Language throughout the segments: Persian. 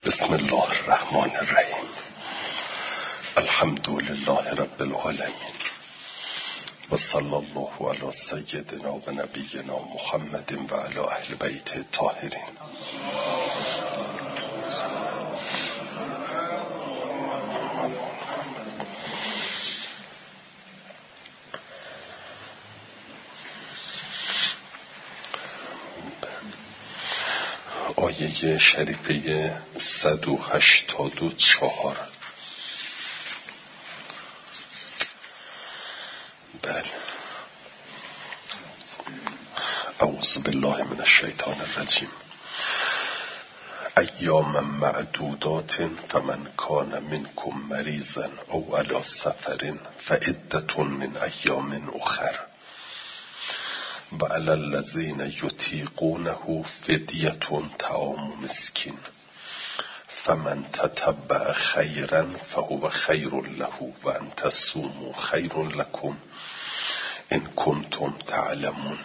بسم الله الرحمن الرحیم. الحمد لله رب العالمین و صلی الله علی سیدنا و نبینا محمد و علی اهل بیت الطاهرین. آیه شریفه 184. بله. اعوذ بالله من الشیطان الرجیم. ایاما معدودات فمن کان منکم مریضا او علی سفر فعدة من ایام اخر و علی الذین یطیقونه فدیة طعام مسکین فمن تتبع خیرا فهو خیر له و ان تصوموا خیر لکم ان کنتم تعلمون.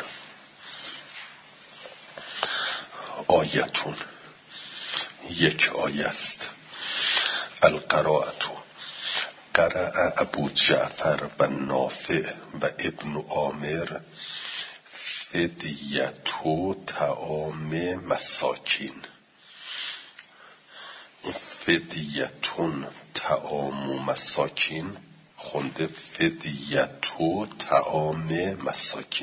آیتون، یک آیه است. القراءة، قرأ ابو جعفر و نافع و ابن عامر فدیة طعام مساکین. فدیة طعام مساکین خونده فدیة طعام مساکین.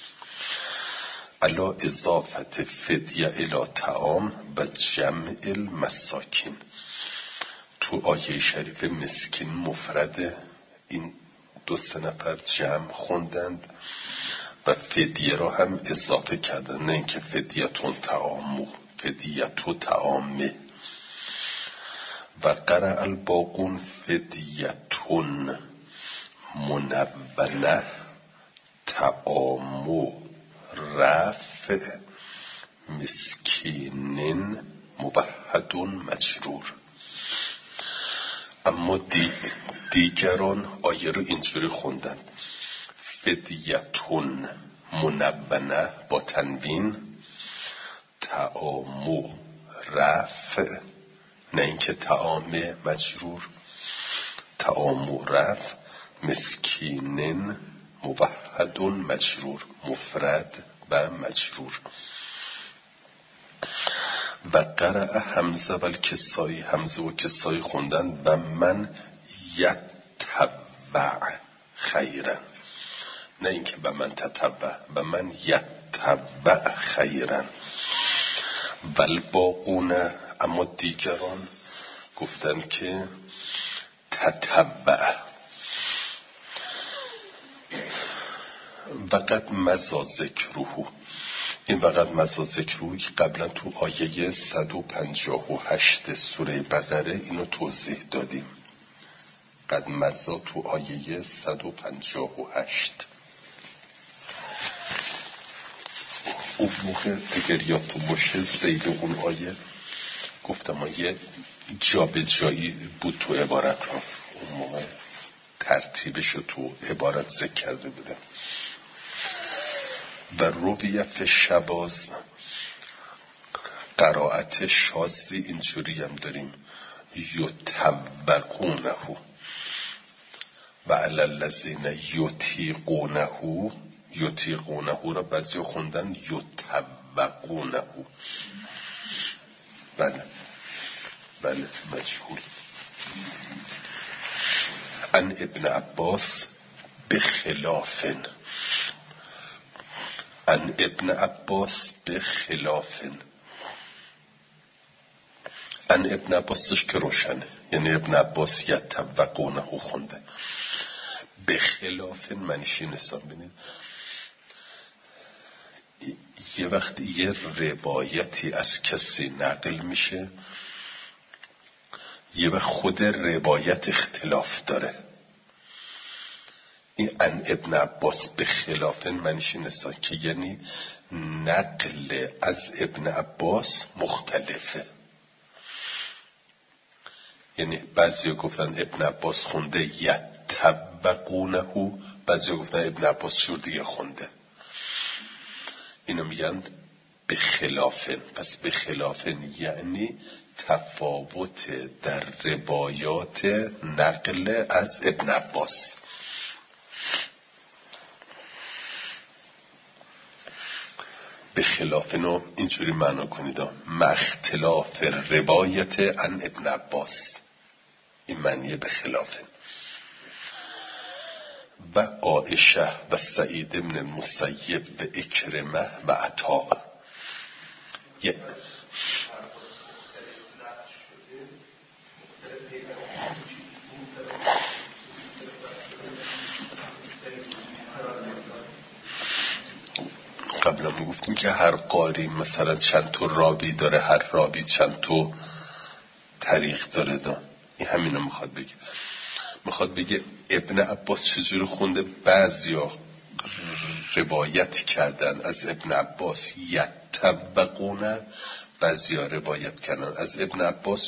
علا اضافت فدیه الی طعام و جمع المساکین. تو آیه شریف مسکین مفرده، این دو سه نفر جمع خوندند و فدیه را هم اضافه کردن، نه اینکه فدیتون طعامو، فدیتو طعامه. و قرأ الباقون فدیتون منونه طعامو رفع مسکین موحد مجرور. اما دیگران آیه رو اینجوری خوندن: فدیتون منونه با تنوین طعامو رفع، نه اینکه طعام مجرور، طعامو رفع مسکینن موحد مجرور، مفرد و مجرور. و قرأ حمزه و الکسایی، حمزه و کسایی خوندن و من یتبع خیرا، نه اینکه به من تتبع، به من یتبع خیرا. و الباقون، اما دیگران گفتن که تتبع. وقد مضى ذکره، این وقد مضى ذکره که قبلا تو آیه 158 سوره بقره اینو توضیح دادیم. قد مضى تو آیه 158. اون موقع اگر یادتون باشه سید اون آیه گفتم آیه جابجایی بود تو عبارت ها، اون موقع ترتیبشو تو عبارت ذکر کرده بودم. و رویه فی شواذ، قرائت شاذی اینجوری هم داریم: یطوقونه و علی الذین یطیقونه. یطیقونه را بعضی خوندن یطوقونه. بله مجهول. ان ابن عباس بخلافن، ان ابن عباس بخلافن. ان ابن عباسش که روشنه، یعنی ابن عباس یطوقونه خونده. بخلافن معنیش این حساب بینید یه وقت یه روایتی از کسی نقل میشه، یه وقت خود روایت اختلاف داره. این ان ابن عباس به خلافن معنیش این است که یعنی نقل از ابن عباس مختلفه. یعنی بعضی گفتن ابن عباس خونده یطوقونه، بعضی گفتن ابن عباس شور دیگه خونده. اینو میگن به خلافن. پس به خلافن یعنی تفاوت در روایات نقل از ابن عباس. به خلافن اینجوری معنا کنید مع اختلاف روایت عن ابن عباس، این معنی به خلافن. و عائشه و سعید بن المسیب و اکرمه و عطا. قبلا میگفتیم که هر قاری مثلا چند تا راوی داره، هر راوی چند تا طریق داره. این همینو میخواد بگه ابن عباس چجور خونده. بعضیا روایت کردن از ابن عباس یتبقونه، بعضیا روایت کردن از ابن عباس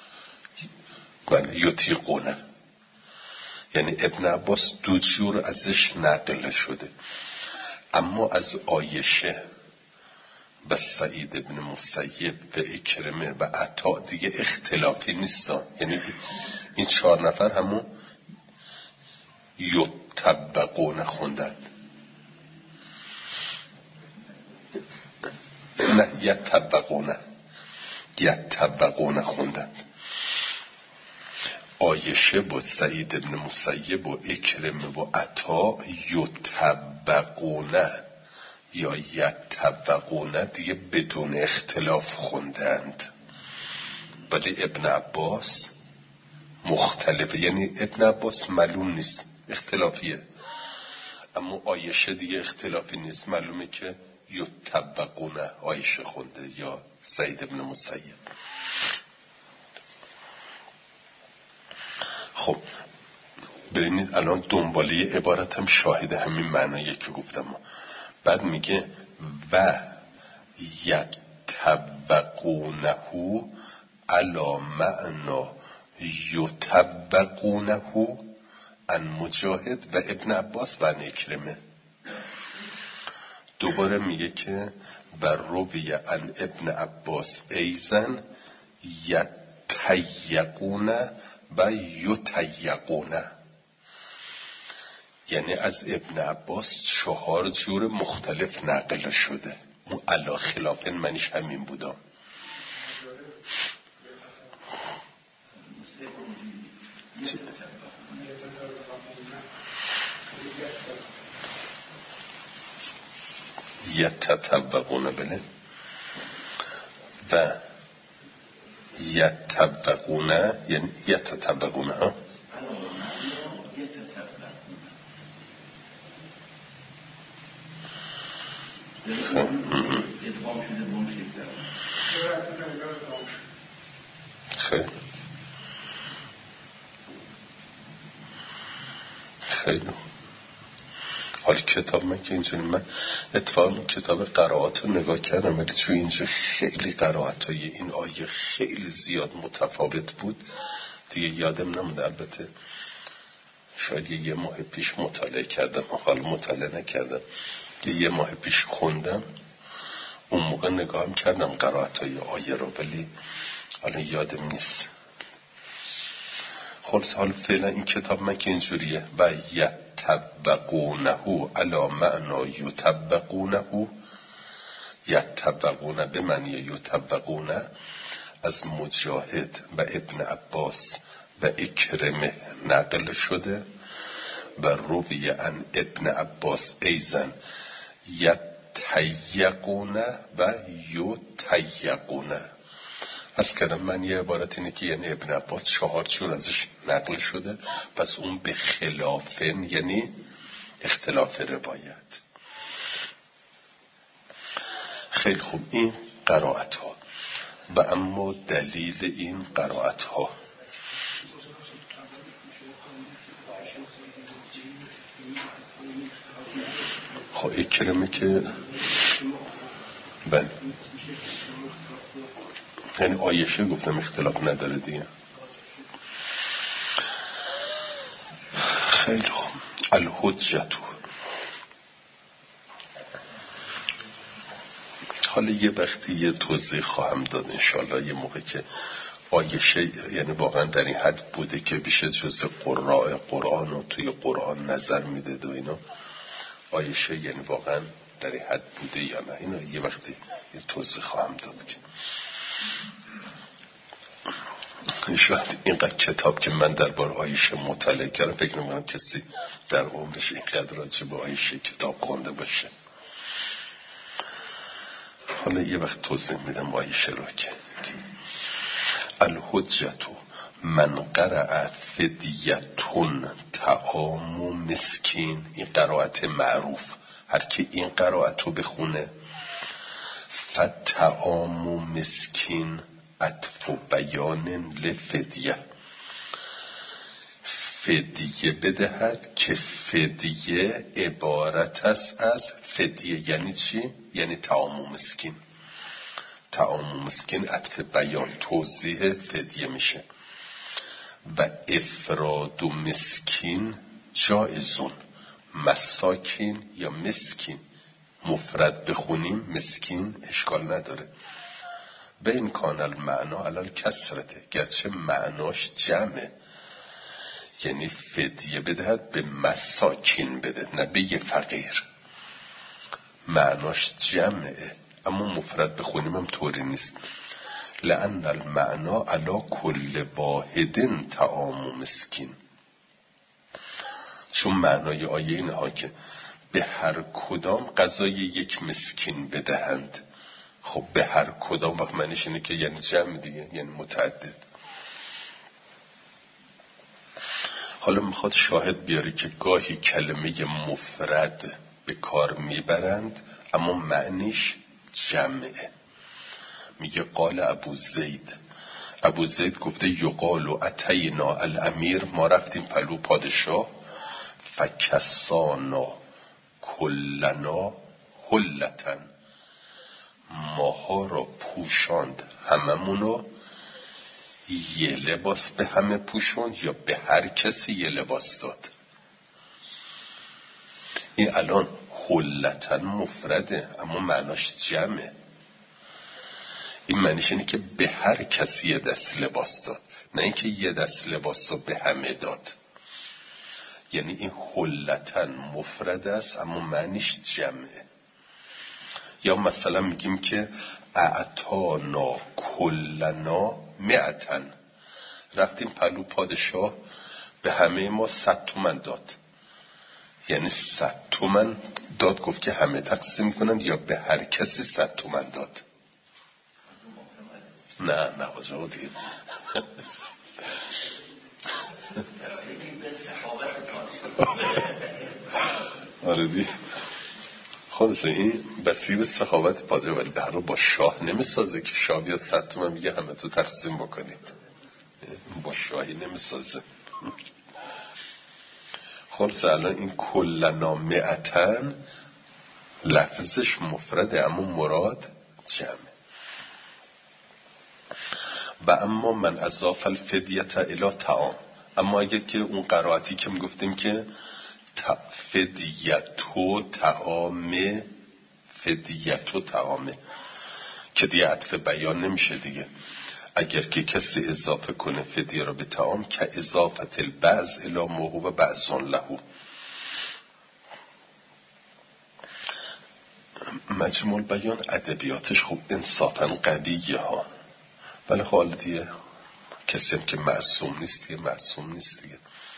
یطیقونه. یعنی ابن عباس دو جور ازش نقل شده. اما از عایشه و سعید بن مسیب و اکرمه و عطا دیگه اختلافی نیستن. یعنی این 4 نفر همون یتبقون خوندند، نه یتبقون خوندند. عایشه با سعید بن مسیب و اکرمه و عطا یتبقونه یا یتبقونه دیگه بدون اختلاف خوندند. ولی ابن عباس مختلفه، یعنی ابن عباس معلوم نیست، اختلافیه. اما عایشه دیگه اختلافی نیست، معلومه که یتبقونه عایشه خونده یا سعید بن مسیب. خب ببینید الان دنباله عبارت هم شاهد همین معنیه که گفتم. بعد میگه و یتبقونه علی معنا یتبقونه عن مجاهد و ابن عباس و عن اکرمه. دوباره میگه که بر روی عن ابن عباس ایزن یتیقونه و یتیقونه. یعنی از ابن عباس 4 جور مختلف نقل شده. اون علا خلافن منیش همین بودم. یتطبقونه بله و یتطبقونه یعنی یتطبقونه ها خیلی حالا کتاب من که اینجوری، من اتفاقا کتاب قرائات رو نگاه کردم ولی چون اینجا خیلی قرائت های این آیه خیلی زیاد متفاوت بود دیگه یادم نمونده. البته شاید یه ماه پیش مطالعه کردم، حالا مطالعه نکردم، یه ماه پیش خوندم، اون موقع نگاهم کردم قرائت های آیه رو ولی حالا یادم نیست. خلاص حالا فعلا این کتاب من که اینجوریه و یتبقونه علی معنا یتبقونه، یتبقونه به معنی یتبقونه از مجاهد و ابن عباس و اکرمه نقل شده و روی عن ابن عباس ایزن یتیقونه و یتیقونه. از کردم من یه عبارت اینه که یعنی ابن عباس 4 جور ازش نقل شده، پس اون به خلافن یعنی اختلاف روایت. خیلی خوب، این قرائت ها. و اما دلیل این قرائت ها خب اکرمه که بله یعنی عایشه گفتم اختلاف نداره دیگه. خیلی خوب، الحجتو. حالا یه وقتی یه توضیح خواهم داد انشالله، یه موقع که عایشه یعنی واقعا در این حد بوده که بیشه جز قراء قرآن و توی قرآن نظر میده و اینا، عایشه یعنی واقعا در این حد بوده یا نه، اینا یه وقتی یه توضیح خواهم داد. که شاید اینقدر کتاب که من درباره عایشه مطالعه کردم فکر نمی‌کنم کسی در عمرش اینقدر راجع به عایشه کتاب خونده باشه. حالا یه وقت توضیح میدم عایشه رو که الحجت من قرأ فدیتون طعام مسکین، این قرائت معروف، هر کی این قرائت رو بخونه، فطعام مسکین عطف بیان لفدیه، فدیه بدهد که فدیه عبارت است از فدیه. یعنی چی؟ یعنی طعام مسکین. طعام مسکین عطف بیان توضیح فدیه میشه. و افراد و مسکین جایزون، مساکین یا مسکین مفرد بخونیم مسکین اشکال نداره. و این کان المعنا علال کسرته، گرچه معناش جمعه، یعنی فدیه بدهد به مساکین بده نه به یه فقیر، معناش جمعه اما مفرد بخونیم هم طوری نیست. لأن المعنا علا کل واحد طعام مسکین، چون معنای آیه اینها که به هر کدام غذای یک مسکین بدهند. خب به هر کدام وقت معنیش اینه که یعنی جمع دیگه، یعنی متعدد. حالا میخواد شاهد بیاره که گاهی کلمه مفرد به کار میبرند اما معنیش جمعه. میگه قال ابو زید گفته یقال و اتینا الامیر، ما رفتیم پلو پادشاه، فکسانا کلنا حلتن، ماها را پوشاند هممونو، یه لباس به همه پوشاند یا به هر کسی یه لباس داد. این الان حلتن مفرده اما معناش جمعه. این معنیش اینه که به هر کسی یه دست لباس داد، نه اینکه یه دست لباس رو به همه داد. یعنی این حلتن مفرد است اما معنیش جمعه. یا مثلا میگیم که اعطانا کلنا مئتن، رفتیم پلو پادشاه به همه ما 100 تومن داد، یعنی 100 تومن داد، گفت که همه تقسیم کنند یا به هر کسی 100 تومن داد. نه آجا دیگه آره دیگه خلاصه این بسیب سخاوت پادشاه، ولی به هر با شاه نمیسازه که شاه بیاد 100 تومن میگه همه تو تقسیم بکنید، با شاهی نمیسازه. خلاصه الان این کلنا مئتن لفظش مفرده اما مراد جمع. و اما من اضاف الفدیت الی طعام، اما اگر که اون قرائتی که میگفتیم که فدیتو طعام، فدیتو طعامه که دیگه عطف بیان نمیشه دیگه. اگر که کسی اضافه کنه فدیه رو به طعام که اضافت البعض الی موهوب بعضان لهو. مجموع بیان ادبیاتش خوب انصافا قویه ها، ولی حال دیگه کسی هم که معصوم نیست دیگه.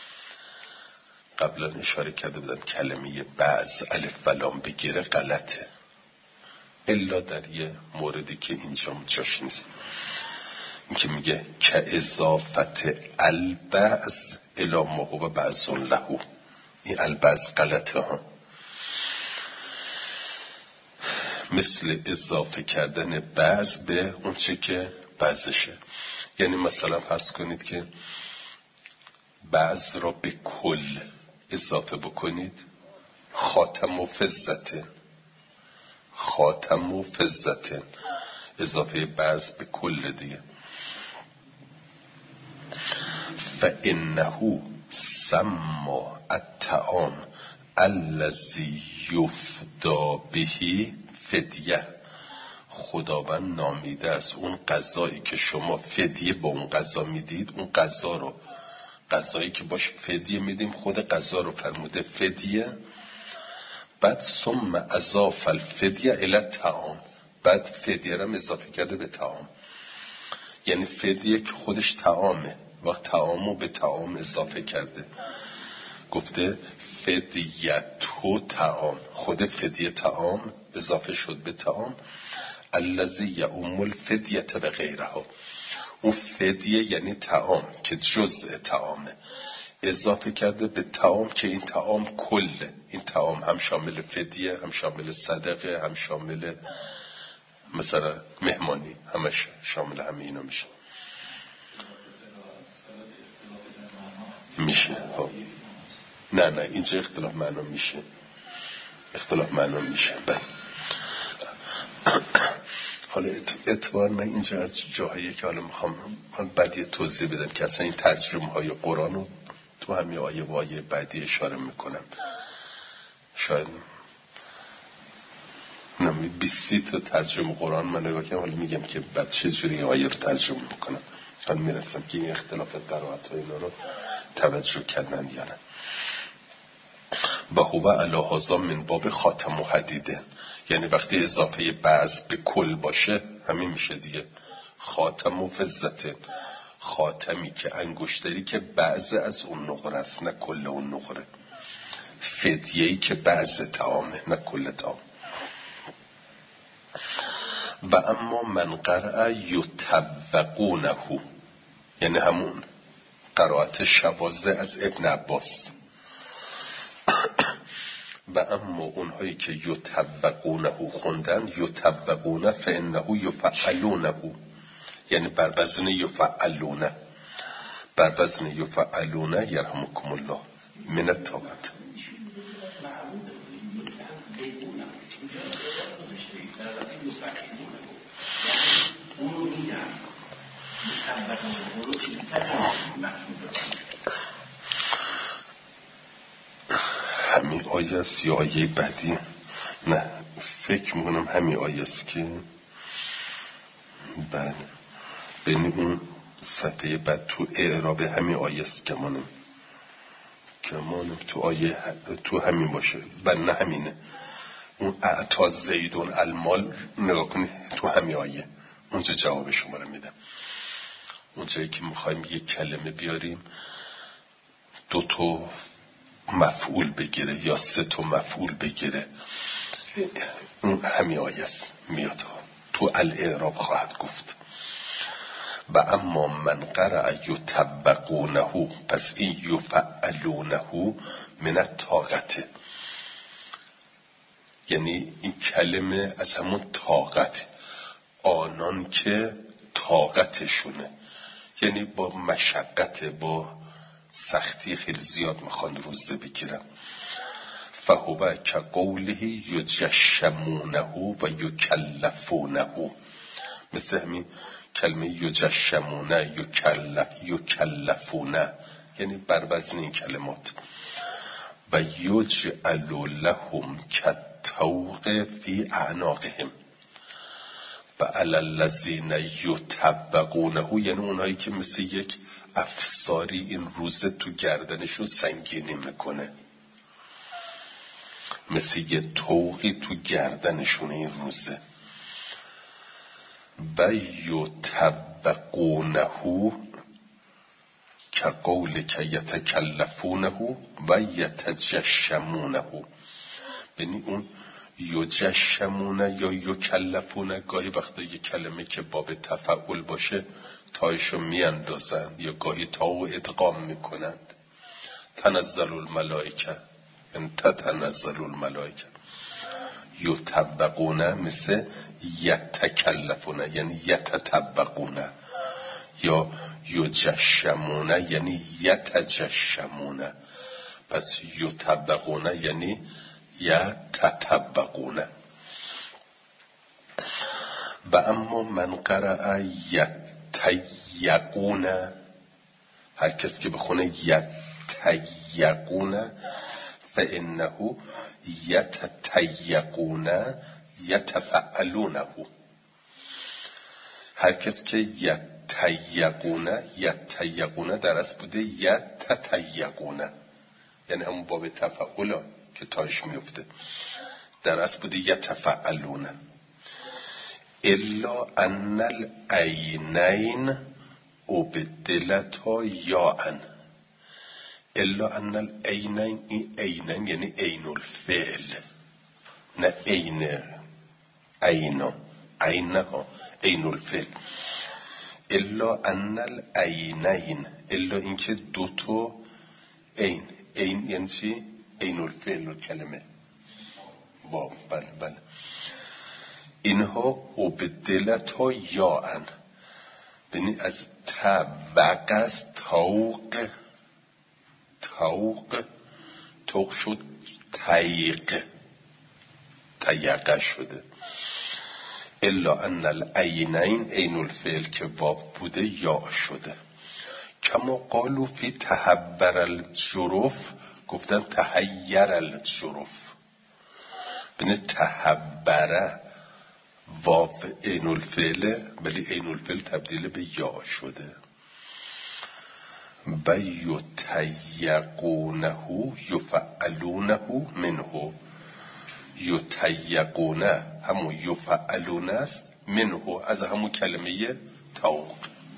قبلا اشاره کرده بودم کلمه بعض الف و لام بگیره غلطه، الا در یه موردی که اینجا جاش نیست. این که میگه که اضافت البعض الی ما هو بعض له، این البعض غلطه ها. مثل اضافه کردن بعض به اون چه که بعضشه. یعنی مثلا فرض کنید که بعض را به کل اضافه بکنید، خاتم و فضته، اضافه بعض به کل دیگه. فإنه سما الطعام الذي يفدى به فدیه. خداوند نامیده است اون غذایی که شما فدیه با اون غذا میدید، اون غذا رو، غذایی که باش فدیه میدیم، خود غذا رو فرموده فدیه. بعد ثم اضاف الفدیه الی الطعام، بعد فدیه رو اضافه کرده به طعام. یعنی فدیه که خودش طعامه، وقت طعامو به طعام اضافه کرده، گفته فدیتو طعام، خود فدیه طعام اضافه شد به طعام. الذی یؤم الفدیه به غیرها، اون فدیه یعنی طعام که جزء طعامه، اضافه کرده به طعام که این طعام کله، این طعام هم شامل فدیه، هم شامل صدقه، هم شامل مثلا مهمانی، همش شامل همه اینا میشه. نه اینجا اختلاف معنا میشه، اختلاف معنا میشه. حالا اعتبار من اینجا از جاهایی که حالا میخوام بعدی توضیح بدم که اصلا این ترجمه های قرآن رو تو همین آیه و آیه بعدی اشاره میکنم. شاید 20 تا ترجمه قرآن من نگاه کنم، حالا میگم که بعد چجوری این آیه رو ترجمه میکنم. حالا میرسم که این اختلاف قرائت ها اینا رو توجه کردن یا نه. و هو علی هذا من باب خاتم و حدیده، یعنی وقتی اضافه بعض به کل باشه همین میشه دیگه. خاتم و فضته، خاتمی که انگشتری که بعض از اون نقره است نه کل اون نقره. فدیه‌ای که بعض طعامه نه کل طعام. و اما من قرأ یطوقونه، یعنی همون قرائت شواذ از ابن عباس. و اما اونهایی که یطوقونه خوندن، یطوقونه فانه یفعلونه، یعنی بر وزن یفعلونه، بر وزن یفعلونه یرحمکم الله من الطاقت. همین آیه است یا آیه بعدی؟ نه فکر میکنم همین آیه است که بله بین اون صفحه بعد تو اعراب همین آیه است که مانم تو آیه تو همین باشه. بله نه همینه، اون اعطا زیدون المال نگاه کنی تو همین آیه، اونجا جواب شما رو میدم. اونجایی که میخوایم یک کلمه بیاریم 2 تا مفعول بگیره یا 3 تا مفعول بگیره، اون همین آیه است میاد تو الاعراب خواهد گفت. و اما من قرأ یطوقونه، پس این یفعلونه من الطاقت، یعنی این کلمه از همون طاقت، آنان که طاقتشونه، یعنی با مشقت، با سختی خیلی زیاد میخوان روزه بگیرن. فهو کقوله یجشمونه و یکلفونه، مثل همین کلمه یجشمونه یکلفونه، یعنی بر وزن این کلمات. و یجعل لهم کالطوق فی اعناقهم و علی الذین یطوقونه، یعنی اونایی که مثل یک افساری این روزه تو گردنشون سنگینی میکنه، مثل یه طوقی تو گردنشون این روزه. و یطوقونه که قول که یتکلفونه و یتجشمونه، یعنی اون یجشمونه یا یکلفونه گاهی وقتا یک کلمه که باب تفعول باشه تایشو میاندازند یا گاهی تاو ادغام میکنند. تنزل الملائکه، یعنی تتنزل الملائکه. یطوقونه مثل یتکلفونه یعنی یتطوقونه، یا یجشمونه یعنی یتجشمونه. پس یطوقونه یعنی یتطوقونه. و اما من قرأ یتیقونه، هر کس که بخونه یتیقونه فانه یتیقونه یتفعلونه، هر کس که یتیقونه در اصل بوده یتتیقونه، یعنی همون باب تفعول که تاش میفته، در اصل بوده یتفعلونه. الا ان العینین ابدلتا یاء. الا ان العینین، این عینین یعنی عین الفعل، نه عینها عین الفعل. الا ان العینین، الا اینکه دوتا عین یعنی چی؟ عین الفعل کلمه با بله اینها ابدلتا یاء، ببین از وقص توق شد تیقه شده. الا ان العینین عین الفعل که واو بوده یا شده. کما قالوا فی تحبر الجرف، گفتن تحیر الجرف. ببین تحبره واو عین الفعله ولی عین الفعل تبدیل به یا شده. و یتیقونه یفعلونه منه، یتیقونه همون یفعلونه است، منه از همون کلمه توق.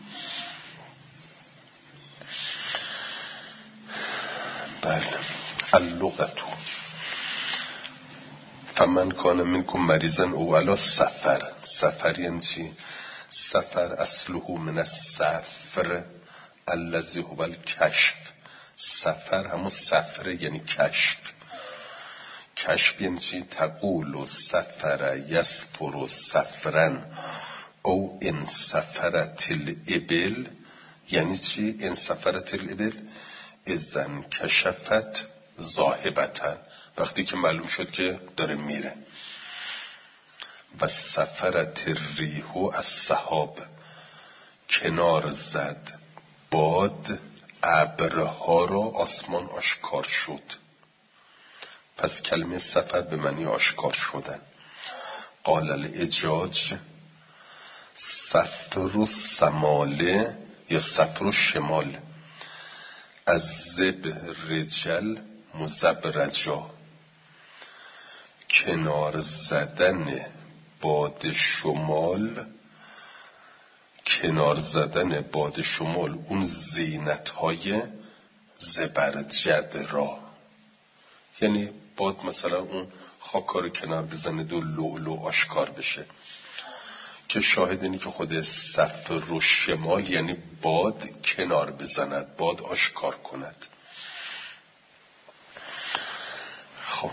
بله. اللغتو فمن کان منکم مریضا او علی سفر. سفر یعنی چی؟ سفر اصله من السفر الذی هو الکشف. سفر همون سفر یعنی کشف. کشف یعنی چی؟ تقول سفر یسفر سفرن او ان سفرت الابل. یعنی چی؟ ان سفرت الابل اذن کشفت ذاهبتن، وقتی که معلوم شد که داره میره. و سفرت الریح السحاب، کنار زد باد ابرها را، آسمان آشکار شد. پس کلمه سفر به معنی آشکار شدن. قال الاجاج سفر السماله یا سفر الشمال از زب رجل مزبرجا، کنار زدن باد شمال، کنار زدن باد شمال اون زینت‌های زبرجد را. یعنی باد مثلا اون خاکا رو کنار بزنه دو لؤلؤ آشکار بشه، که شاهد اینی که خود سفر و شمال یعنی باد کنار بزند، باد آشکار کند. خب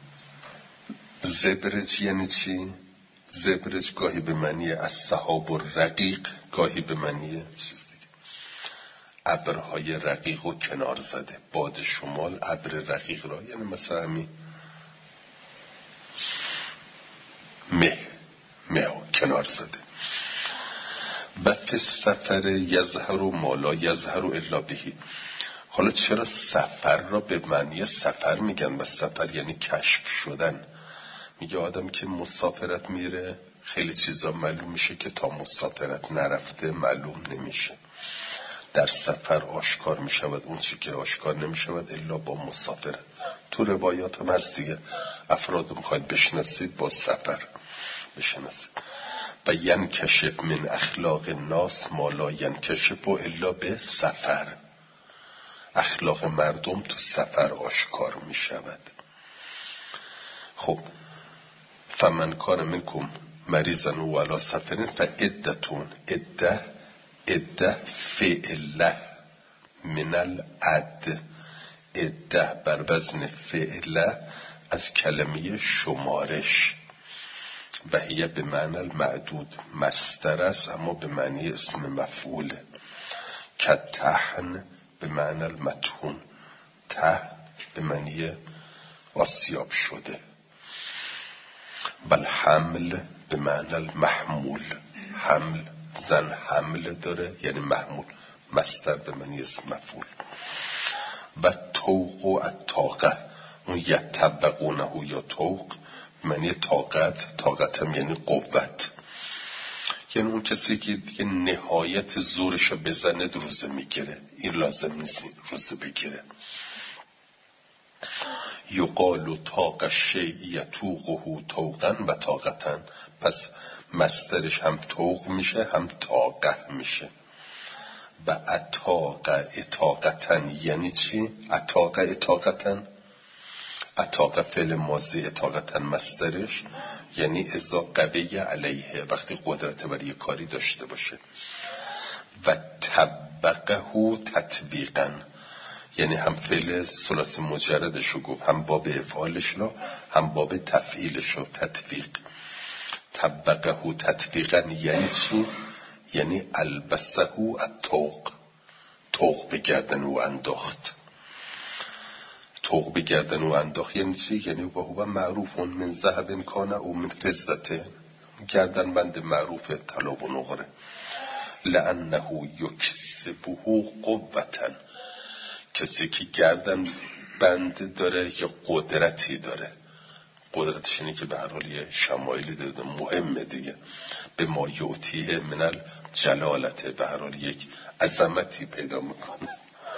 زبرج یعنی چی؟ زبرج گاهی به معنی السحاب الرقیق، گاهی به معنی چیز دیگه. ابرهای رقیق و کنار زده. باد شمال ابر رقیق را، یعنی مثلا همین مه کنار زده. و فی سفر یظهر ما لا یظهر الا بهی. حالا چرا سفر را به معنی سفر میگن؟ و سفر یعنی کشف شدن. میگه آدم که مسافرت میره خیلی چیزا معلوم میشه که تا مسافرت نرفته معلوم نمیشه. در سفر آشکار میشود اون چی که آشکار نمیشود الا با مسافرت. تو روایات هم هست دیگه، افراد میخواید بشناسید با سفر بشناسید. و ینکشف من اخلاق الناس ما لا ینکشف الا به سفر. اخلاق مردم تو سفر آشکار میشود. خب فمن کان منکم مریضا و علی سفر فعدتون، عده فعله من العد، عده بر وزن فعله از کلمه شمارش. و هی به معنی المعدود، مصدر است اما به معنی اسم مفعول. که تهن به معنی المتون، ته به معنی آسیاب شده. بل حمل به معنی المحمول، حمل زن حمل داره یعنی محمول، مصدر به معنی اسم مفعول. و توق و الطاقه، اون یتبقونه یا توق معنی طاقت، طاقت هم یعنی قوت. یعنی اون کسی که دیگه نهایت زورشو بزنه روزه میگیره. این لازم نیست روزه بگیره. یقال طاق الشیء یطوقه طوقا و طاقتا. پس مصدرش هم طوق میشه هم طاقه میشه. و اطاق اطاقتا یعنی چی؟ اطاق اطاقتا، اطاق فعل ماضی، اطاقتا مصدرش یعنی اذا قوی علیه، وقتی قدرت بر یک کاری داشته باشه. و طبقه تطبیقا یعنی هم فعل ثلاثی مجردش رو گفت، هم باب افعالش رو، هم باب تفعیلش رو، تطبیق. طبقه تطبیقا یعنی چی؟ یعنی البسه الطوق، طوق به گردن او انداخت. طوق به گردن او انداخت یعنی چی؟ یعنی و هو معروف من ذهب کان او من فضة، گردن بند معروف طلا و نقره. لانه یکسبه قوة، کسی که گردن بند داره یا قدرتی داره، قدرتش اینه که به هر حال یه شمایلی داره مهمه دیگه، به ما یعطیه من الجلالته، به هر حال یک عظمتی پیدا میکنه.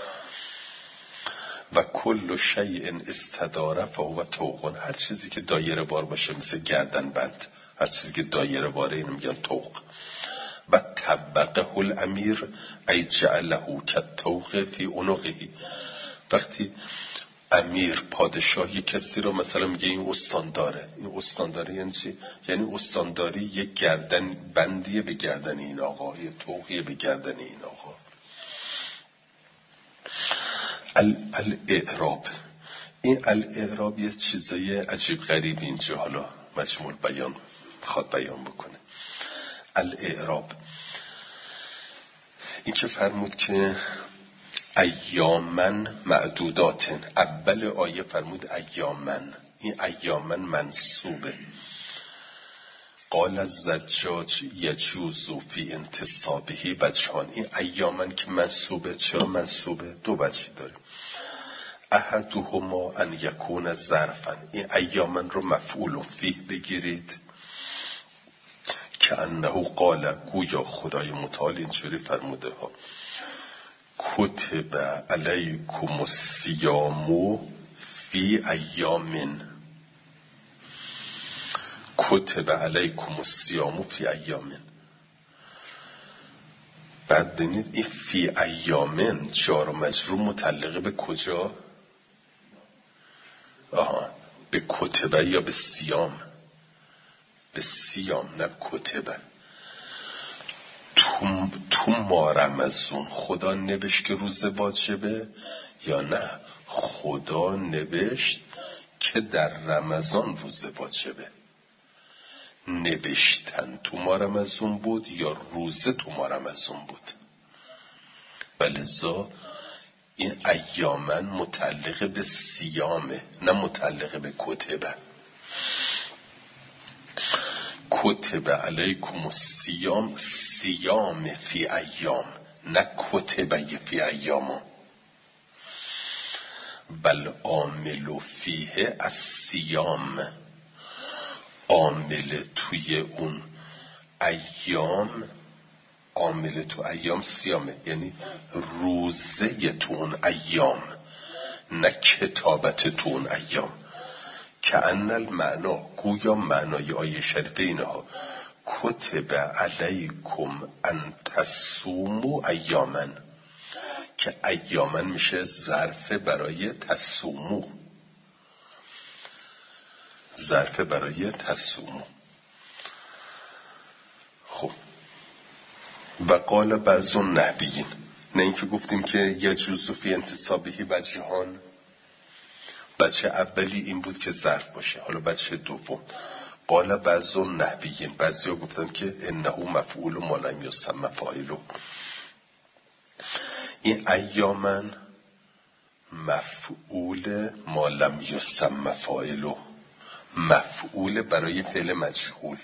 و کل شیء استداره فهو طوق، هر چیزی که دایره بار باشه مثل گردن بند، هر چیزی که دایره باره اینو میگن طوق. و طبقه الامیر ای جعله کالطوق فی عنقه، وقتی امیر پادشاهی کسی رو مثلا میگه این استانداره، این استانداره یعنی چی؟ یعنی استانداری یک گردن بندیه به گردن این آقا، یه طوقیه به گردن این آقا. الاعراب، این الاعراب یه چیزای عجیب غریب اینجا حالا مجموع بیان خواد بیان بکنه. الاعراب این که فرمود که ایامن معدوداتن، اول آیه فرمود ایامن، این ایامن منصوبه. قال الزجاج یجوز فی انتصابه وجهان، این ایامن که منصوبه، چرا منصوبه؟ دو وجه داره. احدهما ان یکون ظرفا، این ایامن رو مفعول فیه بگیرید که انه قال، گویا خدای متعال اینجوری فرموده ها کتب علیکم الصیام فی ایامن، کتب علیکم الصیام فی ایامن. بعد ببینید این فی ایامن جار و مجرور متعلقه به کجا؟ به کتبه یا به صیام؟ به صیام، نه کتبه. تو ما رمضان خدا نوشت که روز واجبه یا نه خدا نوشت که در رمضان روز واجبه؟ نوشتن تو ما رمضان بود یا روزه تو ما رمضان بود؟ ولذا این ایامن متعلق به صیامه نه متعلق به کتبه. کتب علیکم الصیام، صیام فی ایام، نه کتبه فی ایام. بل عامل فیه الصیام، عامل توی اون ایام، عامل تو ایام صیامه، یعنی روزه تو اون ایام نه کتابت تو اون ایام. که ان المعنا، گویا معنای آیه شریفه اینها کتب علیکم ان تصوموا ایامن، که ایامن میشه ظرف برای تصومو، ظرف برای تصومو. خب و قال بعض النحویین، نه اینکه گفتیم که یجوز فی انتصابه وجهان، بچه اولی این بود که ظرف باشه، حالا بچه دوم قال بعض النحویین، بعضی ها گفتن که انه مفعول ما لم یسمى فاعل، این ایامن مفعول ما لم یسمى فاعل، مفعول برای فعل مجهول.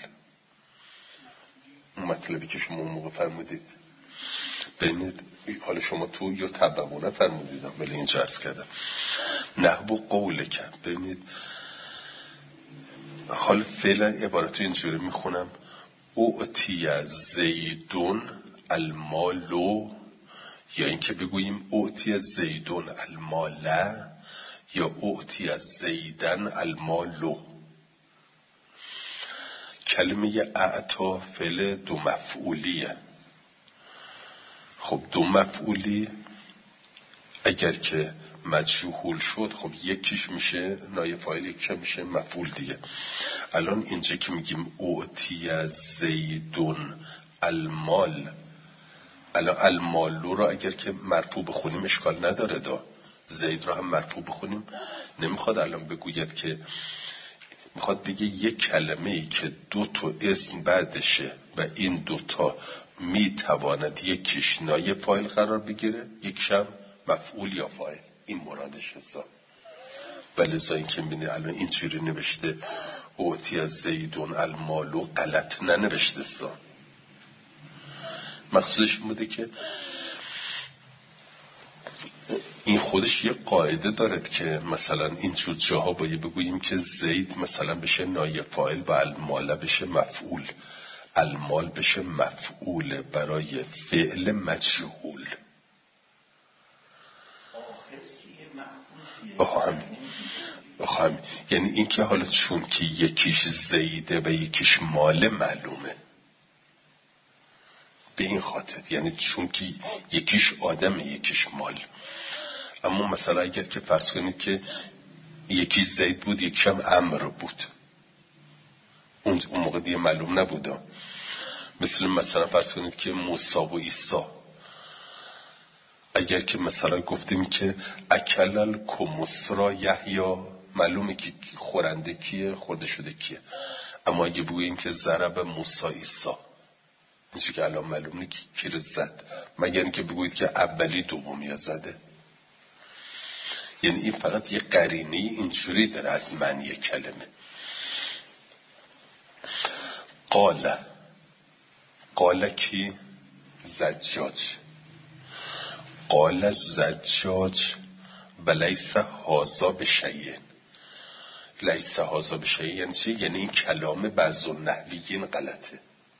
اون مطلبی که شما اون موقع فرمودید ببینید، حالا شما تو یا تبعونه فرمودیدم ولی اینجا عرض کردم نحو قوله کرد. ببینید حال فعلا عبارتو اینجوری میخونم اعطی زیدون المالو، یا اینکه بگوییم اعطی زیدون الماله، یا اعطی زیدن المالو. کلمه اعطا فعل دو مفعولیه. خب دو مفعولی اگر که مجهول شد، خب یکیش میشه نایب فاعل، یکیش میشه مفعول دیگه. الان اینجا که میگیم اعطی زیدون المال، الان المالو را اگر که مرفوع بخونیم اشکال نداره، زید را هم مرفوع بخونیم. نمیخواد الان بگوید که، میخواد بگه یک کلمه ای که دو تا اسم بعدشه و این دوتا میتواند یکیش نایب فاعل قرار بگیره، یکیش هم مفعول یا فاعل. این مرادش هست. ولی زاین که میبینی الان اینجوری نوشته اعطی از زیدون المالو، غلط ننوشته است. مقصودش این بوده که این خودش یه قاعده دارد که مثلا اینجور جاها باید بگوییم که زید مثلا بشه نایب فاعل و الماله بشه مفعول، المال بشه مفعول برای فعل مجهول. همین. یعنی این که حالا چون که یکیش زیده و یکیش ماله معلومه، به این خاطر، یعنی چون که یکیش آدمه یکیش مال. اما مثلا اگر که فرض کنید که یکیش زید بود یکیش هم امر بود، اون موقع دیگه معلوم نبوده. مثلا فرض کنید که موسی و عیسی، اگر که مثلا گفتیم که اکل الکمثرا یحیی، معلومه که خورنده کیه، خورده شده کیه. اما اگه بگوییم که ضرب موسی عیسی، اینجا که الان معلومه که کی رو زد، مگر اینکه بگویید که اولی دومی زده. یعنی این فقط یه قرینه اینجوری داره از معنی کلمه. قال کی؟ زجاج. قال زجاج و لیس هذا بشیء. لیس هذا بشیء یعنی چی؟ یعنی این کلام بعض النحویین غلطه.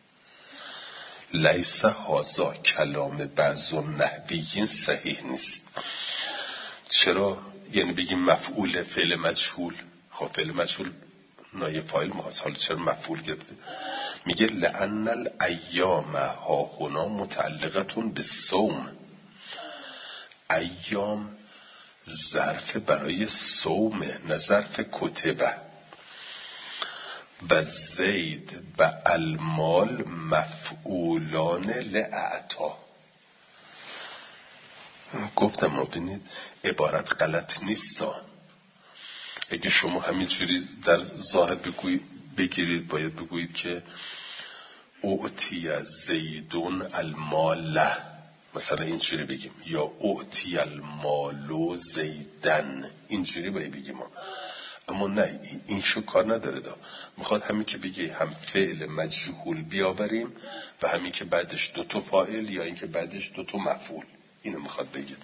لیس هذا کلام بعض النحویین صحیح نیست. چرا؟ یعنی بگیم مفعول فعل مجهول. خب فعل مجهول نایب فاعل ماست، حالا چرا مفعول گرفته؟ میگه لأن الایام ها هنا متعلقتون بالصوم. ایام ظرف برای صومه، نه ظرف کتبه. و زید و المال مفعولان لأعطا. گفتم ما بینید عبارت غلط نیست. اگه شما همینجوری در ظاهر بگیرید، باید بگویید که اعطی زیدون الماله، مثلا اینجوری بگیم، یا اعطی المالو زیدن، اینجوری باید بگیم. اما نه، این شو کار نداره. میخواد همین که بگی هم فعل مجهول بیاوریم و همین که بعدش دوتا فاعل یا این که بعدش دوتا مفعول. اینو میخواد بگه.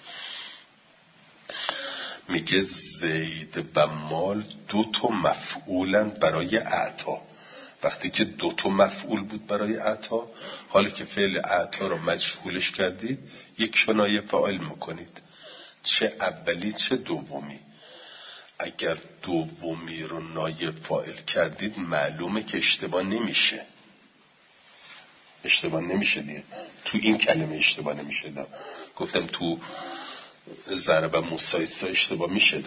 میگه زید و مال دوتا مفعولند برای اعطا. وقتی که دوتا مفعول بود برای اعطا، حالا که فعل اعطا رو مجهولش کردید، یک شنایه فاعل میکنید، چه اولی چه دومی. اگر دومی رو نایب فاعل کردید معلومه که اشتباه نمیشه. اشتباه نمیشه دیگه. تو این کلمه اشتباه نمیشه. گفتم تو ضرب موسی عیسی اشتباه میشه.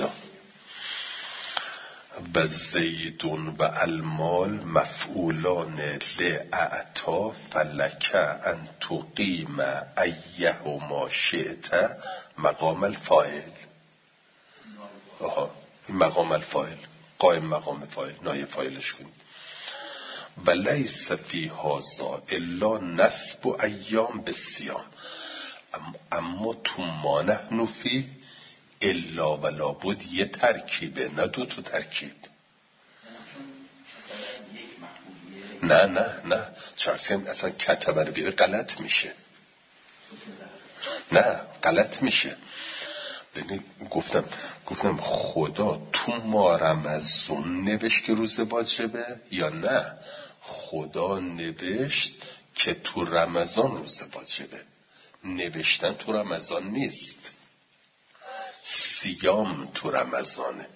و زیدون و المال مفعولان لأعطا فلک ان تقیم ایهما شئت مقام الفاعل. این مقام الفاعل، قائم مقام فاعل، نایب فاعلش کنید. و لیس فی هذا الا نصب ایام بالصیام. اما تو ما نحن فی الا و لابد یه ترکیبه، نه دو تا ترکیب. نه چرسیم اصلا کتبه رو بیاره غلط میشه. نه غلط میشه. گفتم خدا تو ما رمضان نوشت که روز واجبه یا نه؟ خدا نوشت که تو رمضان روز واجبه. نوشتن تو رمضان نیست، صیام تو رمضانه.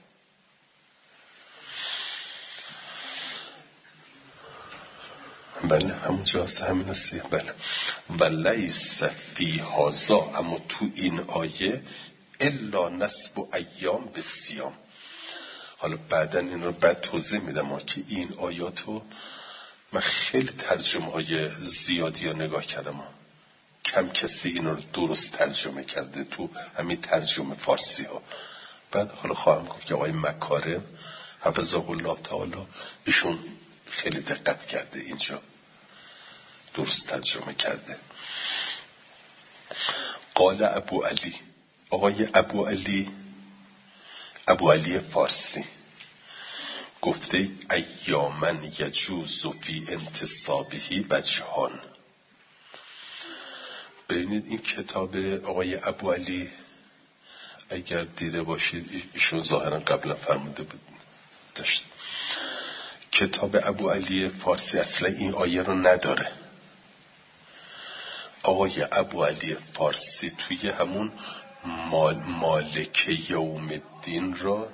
بله همونجاست، همین هستی. بله ولیس فی هذا، اما تو این آیه الا نسب ایام به صیام. حالا بعدن این رو بعد توضیح میدم که این آیاتو من خیلی ترجمه های زیادی رو نگاه کردم، کم کسی این رو درست ترجمه کرده تو همین ترجمه فارسی ها. بعد حالا خواهم گفت که آقای مکارم حفظه الله تعالی ایشون خیلی دقت کرده، اینجا درست ترجمه کرده. قال ابو علی، آقای ابو علی فارسی گفته ایامن یجوز فی انتصابه وجهان. ببینید این کتاب آقای ابو علی اگر دیده باشید، ایشون ظاهرا قبلا فرموده بود داشت، کتاب ابو علی فارسی اصلا این آیه رو نداره. آقای ابو علی فارسی توی همون مالک یوم الدین را،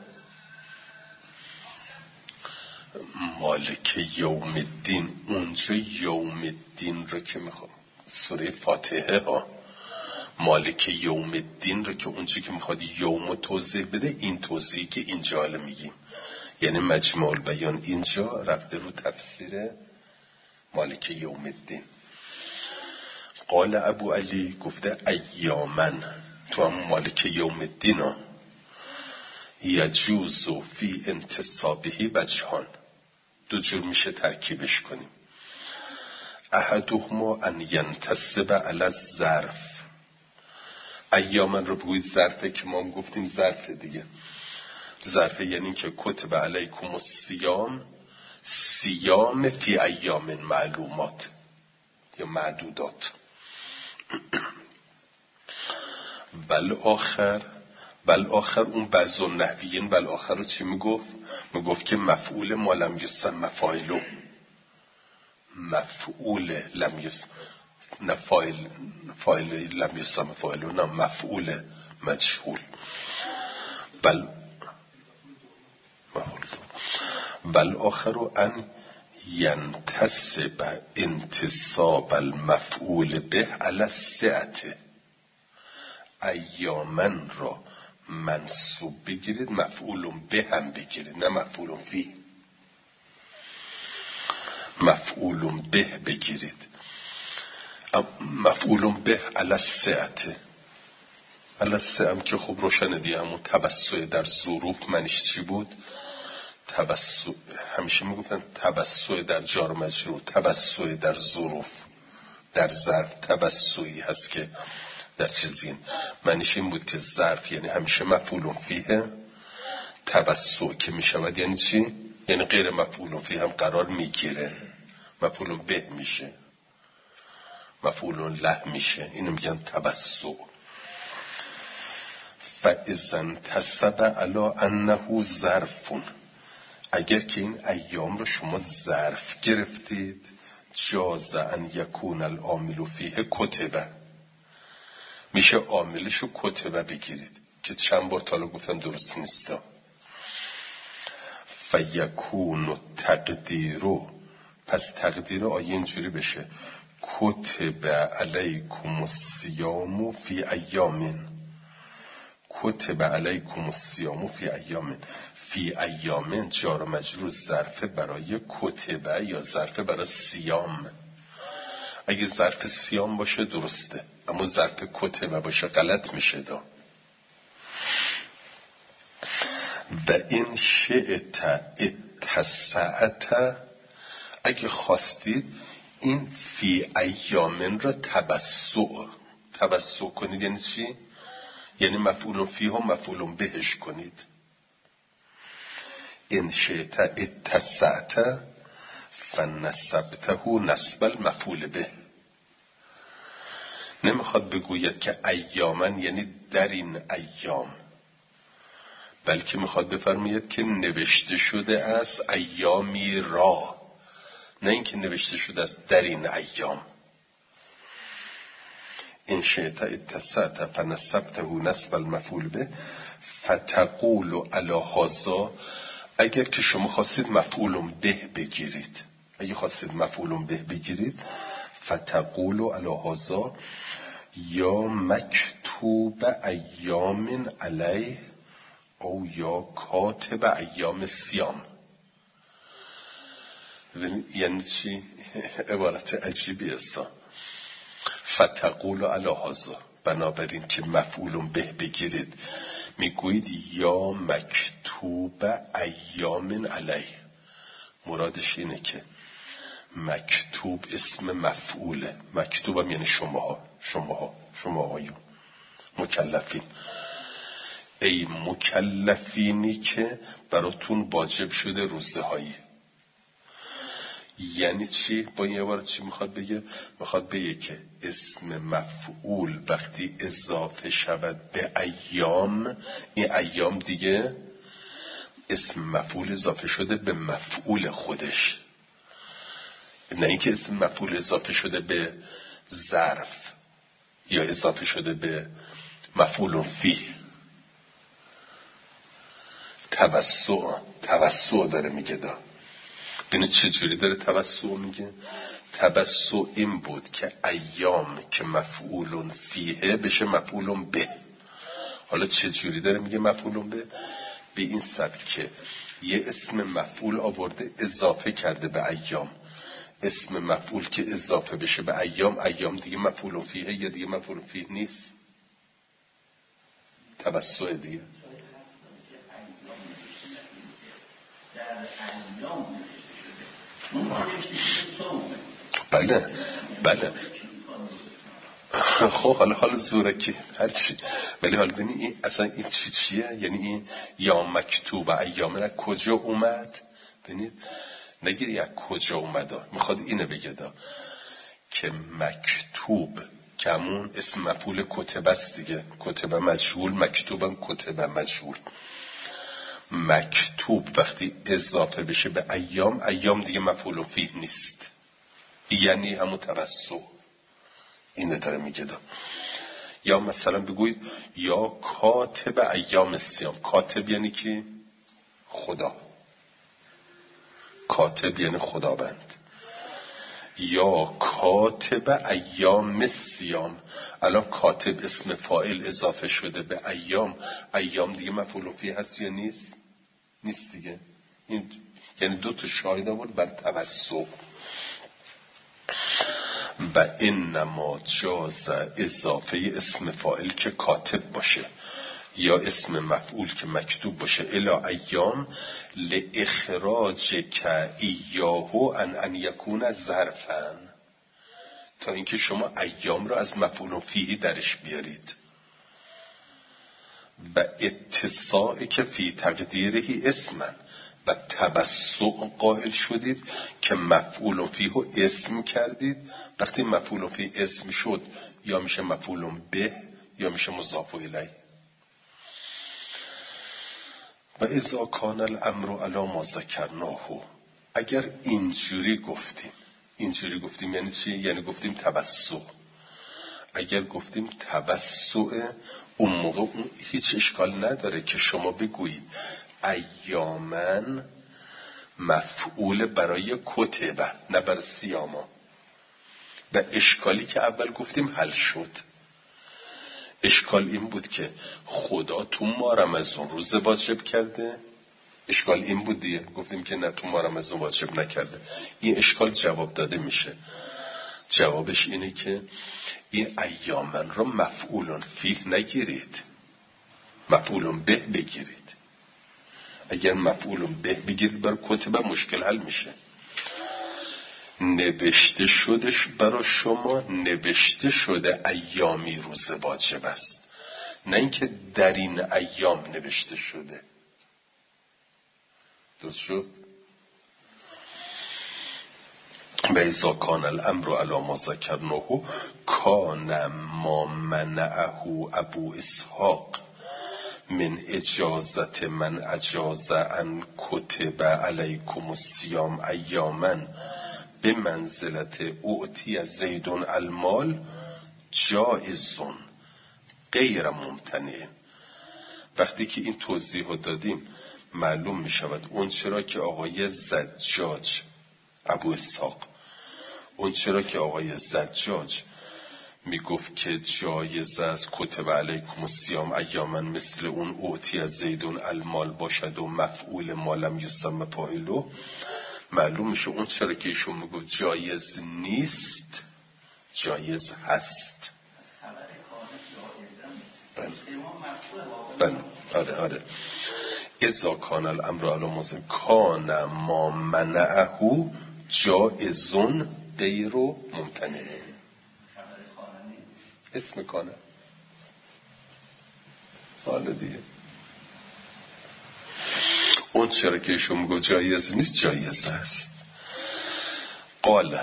مالک یوم الدین، اونجا یوم الدین رو که میخوام سوره فاتحه ها، مالک یوم الدین رو که اونجا که میخواد یوم توضیح بده، این توضیحی که اینجا حالا میگیم، یعنی مجموع البیان اینجا رفته رو تفسیر مالک یوم الدین. قال ابو علی گفته ایامن تو هم مالک یوم الدین ها یجوز فی انتصابه وجهان، دو جور میشه ترکیبش کنیم. احدهما ان ینتصب علی الظرف. ایامن رو بگوید ظرفه که ما هم گفتیم ظرفه دیگه، ظرفه یعنی که کتب علیکم الصیام، صیام فی ایام معلومات یا معدودات. بل آخر اون بعض النحویین بل آخر رو چی میگفت؟ میگفت که مفعول ما لم یسمى فاعله، مفعول لم یسمى، نه فاعل لم یسمى فاعله، نه مفعول مجهول. بل آخر ان ینتصب انتصاب المفعول به علی السعة. ایامن را منصوب بگیرید، مفعول به هم بگیرید، نه مفعول فی، مفعول به بگیرید. مفعول به علی السعة، علی السعة هم که خب روشن دیگه، همون توسع در ظروف منش چی بود؟ توسع، همیشه میگفتن توسع در جار مجرور، توسع در ظروف، در ظرف توسعی هست که در چیزین معنیش این بود که ظرف یعنی همیشه مفعول فیه، توسع که میشود یعنی چی؟ یعنی غیر مفعول فیه هم قرار میگیره، مفعول به میشه، مفعول له میشه، اینو میگن توسع. فاذا انتصب علی انه ظرف، اگر که این ایام رو شما ظرف گرفتید، جاز ان یکون العامل فیه کتبه، میشه عاملشو کتبه بگیرید که چند بار تالا گفتم درست نیستا. فیکون تقدیرو، پس تقدیر آیه اینجوری بشه کتب علیکم الصیام فی ایامین، کتب علیکم الصیام فی ایامین. فی ایامین جار و مجرور ظرف برای کتبه یا ظرف برای صیام. اگه ظرف صیام باشه درسته، اما ظرف کتبه باشه غلط میشه دا. و این شئت اتسعت، اگه خواستید این فی ایامن را تبسع کنید. یعنی چی؟ یعنی مفعول فیه هم مفعول بهش کنید. این شئت اتسعت فنسبته نسب المفعول به. نمیخواد بگوید که ایامن یعنی در این ایام، بلکه میخواد بفرماید که نوشته شده است ایامی را، نه اینکه نوشته شده است در این ایام. این شئت اتسعت فنسبته نسب المفعول به فتقول علی هذا. اگر که شما خواستید مفعول به بگیرید، اگه خواستید مفعول به بگیرید، فتقول علی هذا یا مکتوب ایام علیه او یا کاتب ایام صیام. یعنی چی؟ عبارت عجیبی است. فتقول علی هذا، بنابراین که مفعول به بگیرید میگویید یا مکتوب ایام علیه. مرادش اینه که مکتوب اسم مفعوله، مکتوب هم یعنی شماهایون مکلفین. ای مکلفینی که براتون واجب شده روزه هایی. یعنی چی؟ با این عبارت چی میخواد بگه؟ میخواد بگه که اسم مفعول وقتی اضافه شود به ایام، این ایام دیگه اسم مفعول اضافه شده به مفعول خودش، نه اینکه اسم مفعول اضافه شده به ظرف یا اضافه شده به مفعول فیه. توسع داره میگه. ببینید چه جوری داره توسع میگه. توسع این بود که ایام که مفعول فیه بشه مفعول به. حالا چه جوری داره میگه مفعول به این سبک که یه اسم مفعول آورده اضافه کرده به ایام. اسم مفعول که اضافه بشه به ایام دیگه مفعول فیه یا دیگه مفعول فیه نیست. توسع دیگه. بله خب حالا زورکی هرچی، ولی حالا ببینی این اصلا این چیه؟ یعنی این یا مکتوب ایام از کجا اومد؟ ببینید نگیری از کجا اومده، میخواد اینو بگه که مکتوب که همون اسم مفعول کتب است دیگه، کتب مجهول، مکتوبم کتب مجهول. مکتوب وقتی اضافه بشه به ایام دیگه مفعول فیه نیست، یعنی همون توسع. اینه داره میگه. یا مثلا بگوید یا کاتب ایام صیام. کاتب یعنی کی؟ خدا. کاتب یعنی خداوند. یا کاتب ایام صیام. الان کاتب اسم فاعل اضافه شده به ایام دیگه مفعول فیه هست یا نیست؟ نیست دیگه. این یعنی دو تا شاهد آورد بر توسع. و انما جاز اضافه اسم فاعل که کاتب باشه یا اسم مفعول که مکتوب باشه الی ایام لاخراج که ایاهو ان یکون ظرفا، تا اینکه شما ایام رو از مفعول فیه درش بیارید. و اتساعی که فی تقدیرهی اسمن، و توسع قائل شدید که مفعول فیه رو اسم کردید. وقتی مفعول فیه اسم شد یا میشه مفعول به یا میشه مضاف الیه. و اذا کان الامر علی ما ذکرناه، اگر اینجوری گفتیم یعنی چی؟ یعنی گفتیم توسع. اگر گفتیم توسع، اون موقع اون هیچ اشکال نداره که شما بگویید ایامن مفعول برای کتبه نه برای صیاما. و اشکالی که اول گفتیم حل شد. اشکال این بود که خدا تو ماه رمضان روزه واجب کرده. اشکال این بود دیگه، گفتیم که نه تو ماه رمضان واجب نکرده. این اشکال جواب داده میشه. جوابش اینه که این ایامن رو مفعول فیه نگیرید، مفعول به بگیرید. اگر مفعول به بگیرید برای کتبه مشکل حل میشه. نوشته شدش برای شما، نوشته شده ایامی روز واجب است، نه اینکه در این ایام نوشته شده. درست شد؟ و اذا کان الامر علی ما ذکرناه کان ما منعه ابو اسحاق من اجازت من اجاز ان کتب علیکم الصیام ایاما به منزلت اعطی زیدون المال جایزون غیر ممتنع. وقتی که این توضیح رو دادیم معلوم می شود اون چرا که آقای زجاج ابو اسحاق اون چرا که آقای زجاج می گفت که جایز است کتب علیکم الصیام ایاما مثل اون اعطی از زیدون المال باشد و مفعول مالم یسمى فاعله، معلوم میشه اون چرا که ایشون می گفت جایز نیست جایز هست. بله آره اذا کان الامر علی موضع کان ما منعه جائزون غیر ممتنع. اسم کانه حالا دیگه اون چرا که ایشون میگو جایز نیست جایز است. قال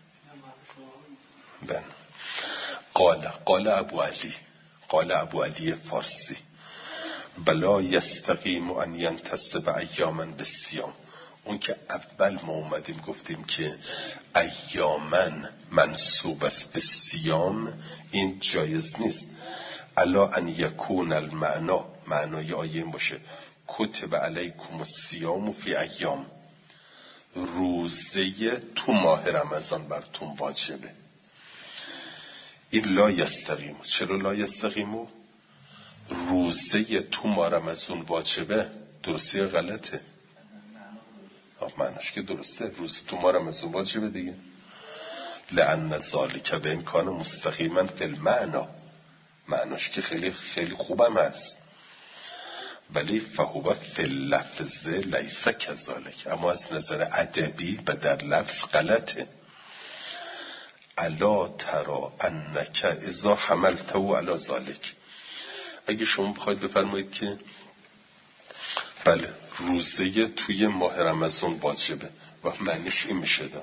ابو علی فارسی بلا یستقیم ان ینتصب ایاما بالصیام. اون که اول ما اومدیم گفتیم که ایاما منصوب است به صیام این جایز نیست. الا ان یکون المعنا معنای آیه این باشه کتب علیکم الصیام فی ایام روزه تو ماه رمضان براتون واجبه. این لا یستقیم. چرا لا یستقیمو؟ روزه تو ماه رمضان واجبه درسته یا غلطه؟ معناش که درسته روزه تو ماه رمضان واجبه دیگه. لأن ذالک به امکان مستقیما فی المعنا معناش که خیلی خیلی خوبم هست ولی فهو فی اللفظ لیس کذالک اما از نظر ادبی و در لفظ غلطه. الا ترى انک اذا حملته علی ذالک. اگه شما بخواید بفرمایید که بله روزه توی ماه رمضان واجبه و معنیش این میشه دا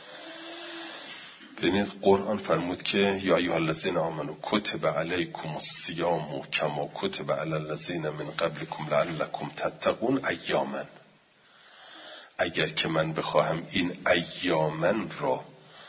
ببینید قرآن فرمود که یا ایها الذین آمنوا کتب علیکم الصیام کما کتب علی الذین من قبلکم لعلکم تتقون ایاما. اگر که من بخواهم این ایامن را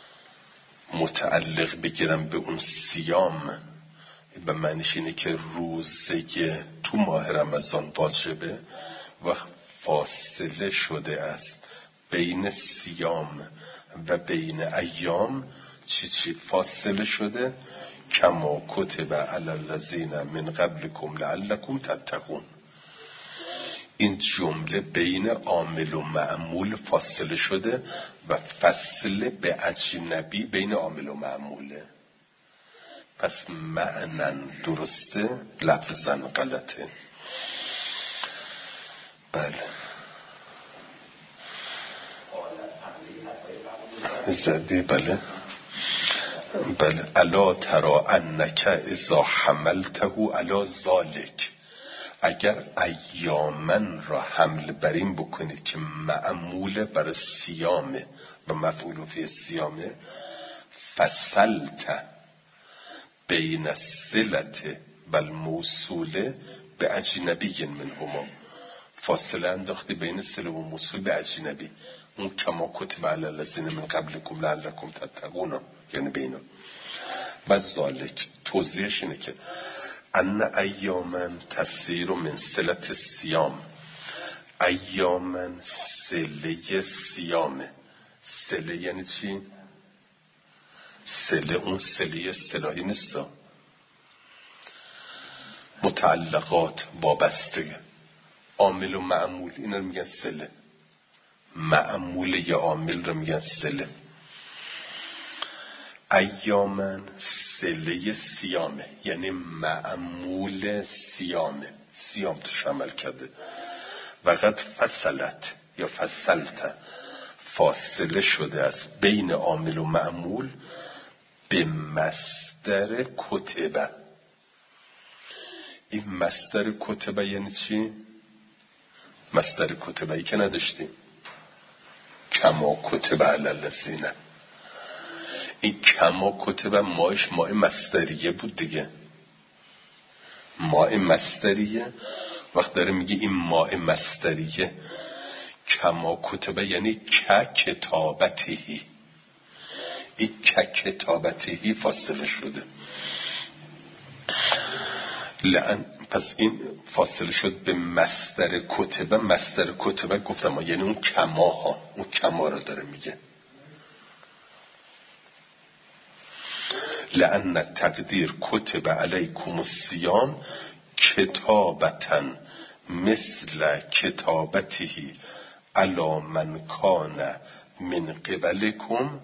متعلق بگیرم به اون صیام به معنیش اینه که روزه تو ماه رمضان واجبه و فاصله شده است بین صیام و بین ایام چی فاصله شده کما کتب علی الذین من قبلکم لعلکم تتقون. این جمله بین عامل و معمول فاصله شده و فصل به اجنبی بین عامل و معموله. پس معنن درسته لفظاً غلطه. بله زدی بله الا ترى انک اذا حملته علی ذالک. اگر ایامن را حمل برین بکنید که معمول برای صیامه و مفعول فی صیامه فصلت بین الصلة و الموصوله به اجنبی منهما. فاصله انداختی بین صله و موصول به اجنبی. اون کما کتب علی الذین من قبلکم لعلکم تتقون یعنی بینا. و ذالک توضیحش اینه که ان ایامن تسیر من صلة الصیام. ایامن صله صیامه. صله یعنی چی؟ صله اون صله اصطلاحی نیست، متعلقات وابسته عامل و معمول اینا رو میگن صله. معمول یا عامل رو میگن صله. ایامن صله صیامه یعنی معمول صیامه صیام توش عمل کرده. وقت فصلت یا فصلت فاصله شده است بین عامل و معمول به مصدر کتبه. این مصدر کتبه یعنی چی؟ مصدر کتبه‌ای که نداشتیم کما کتب علی الذین. این کما کتبه ماش ماء مصدریه بود دیگه. ماء مصدریه وقت داره میگه این ماء مصدریه کما کتبه یعنی که کتابتی این کتابتهی فاصله شده. لعن پس این فاصله شد به مصدر کتبه. مصدر کتبه گفتم یعنی اون کماها، اون کما رو داره میگه. لعن تقدیر کتب علیکم الصیام کتابتا مثل کتابته علی من کان من قبلکم.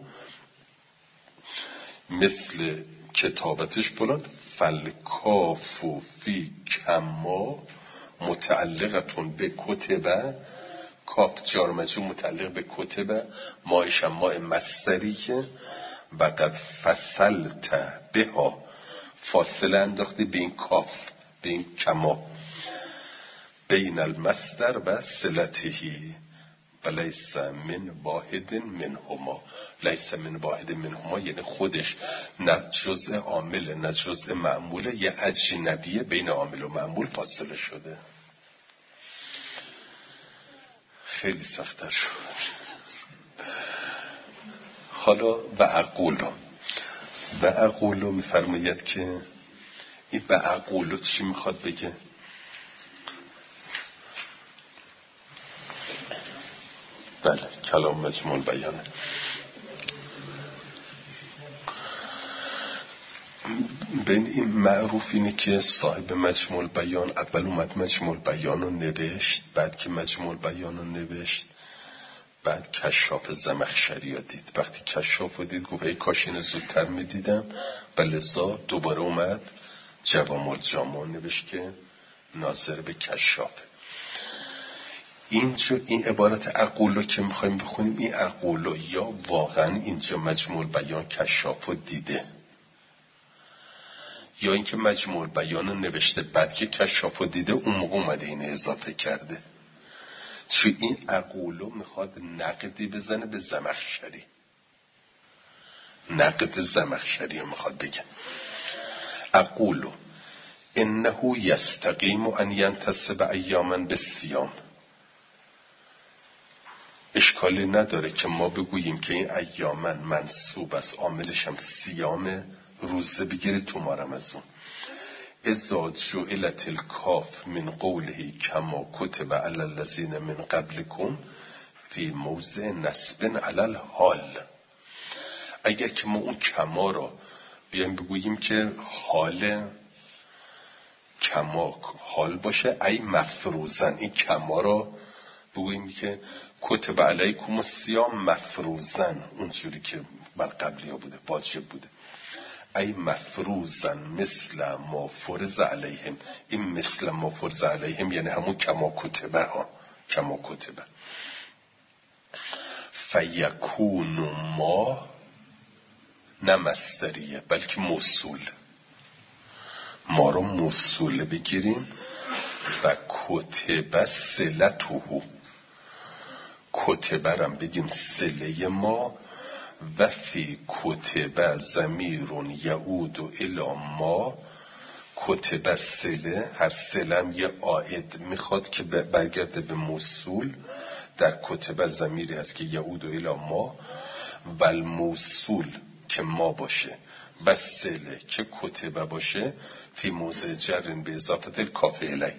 مثل کتابتش فلان. فالکاف فی کما متعلقتون به کتبه. کاف جار مجرور متعلق به کتبه. مایش ماء مصدری که و قد فصلت بها فاصله انداختی به این کاف، به این کما، بین المصدر و صلتهی و لیس من واحد منهما. لیس من واحد منهما یعنی خودش نه جزء عامل نه جزء معموله، یه اجنبیه بین عامل و معمول فاصله شده. خیلی سخت‌تر شد. حالا و اقولو میفرماید که این به اقولو چی میخواد بگه؟ بله کلام مجموع بیانه. بین این معروف اینه که صاحب مجموع بیان اول اومد مجموع بیان رو نوشت، بعد که مجموع بیان رو نوشت بعد کشاف زمخشری رو دید. وقتی کشاف رو دید گفت ای کاش اینو زودتر میدیدم و لذا دوباره اومد جوام الجامع نوشت که ناظر به کشاف. اینجا این عبارت اقولو که میخوایم بخونیم، این اقولو یا واقعا اینجا مجموع بیان کشاف رو دیده یا اینکه مجموع بیان رو نوشته بعد که کشاف رو دیده اون موقع اومده اینو اضافه کرده. چون این اقولو میخواد نقدی بزنه به زمخشری، نقد زمخشری رو میخواد بگه. اقولو انه یستقیم ان ینتصب ایاما بالصیام. اشکالی نداره که ما بگوییم که این ایامن منصوب است، عاملش هم صیام، روزه بگیره تو ما رمضان. اذا جعلت الکاف من قوله کما کتب علی الذین من قبلکم فی موضع نصب علی الحال. اگر که ما اون کما رو بیایم بگوییم که حال کما حال باشه ای مفروضن، این کما رو بگوییم که کتب علیکم الصیام مفروضن، اونجوری که بر قبلی ها بوده واجب بوده. ای مفروضن مثل ما فرض علیهم. این مثل ما فرض علیهم یعنی همون کما کتبه ها، کما کتبه. فیکون ما نه مصدریه بلکه موصول. ما رو موصول بگیریم و کتبه صلته، کتبه رم بگیم صله ما. و فی کتبه ضمیر یعود الی ما. کتبه صله، هر صله هم یه عائد میخواد که برگرده به موصول. در کتبه ضمیری هست که یعود الی ما و الموصول که ما باشه و صله که کتبه باشه فی موضع جر به اضافت الکاف الی.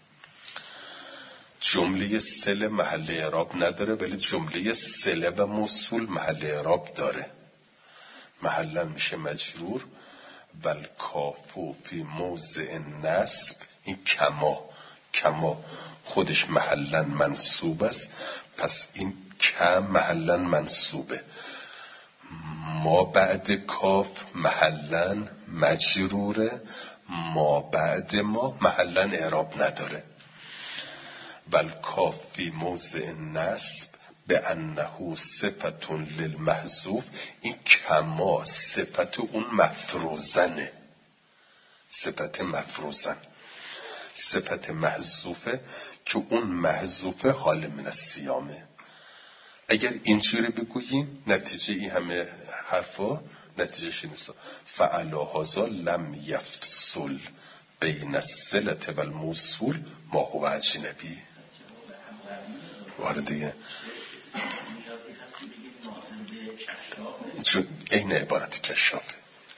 جمله صله محل اعراب نداره ولی جمله صله و موصول محل اعراب داره. محلا میشه مجرور و الکافو فی موضع نصب. این کما خودش محلا منصوب است، پس این کم محلا منصوبه. ما بعد کاف محلا مجروره، ما بعد ما محلا اعراب نداره. بل کاف فی موضع نصب به انه صفت للمحذوف. این کما صفت اون مفروزنه، صفت مفروزن، صفت محذوفه که اون محذوفه حال من الصیامه. اگر اینجوری بگوییم نتیجه این همه حرفا نتیجهش نیست. فعلا هذا لم یفصل بین الصلة و الموصول ما هو اجنبی. وارد دیگه چون این عبارت کشافه.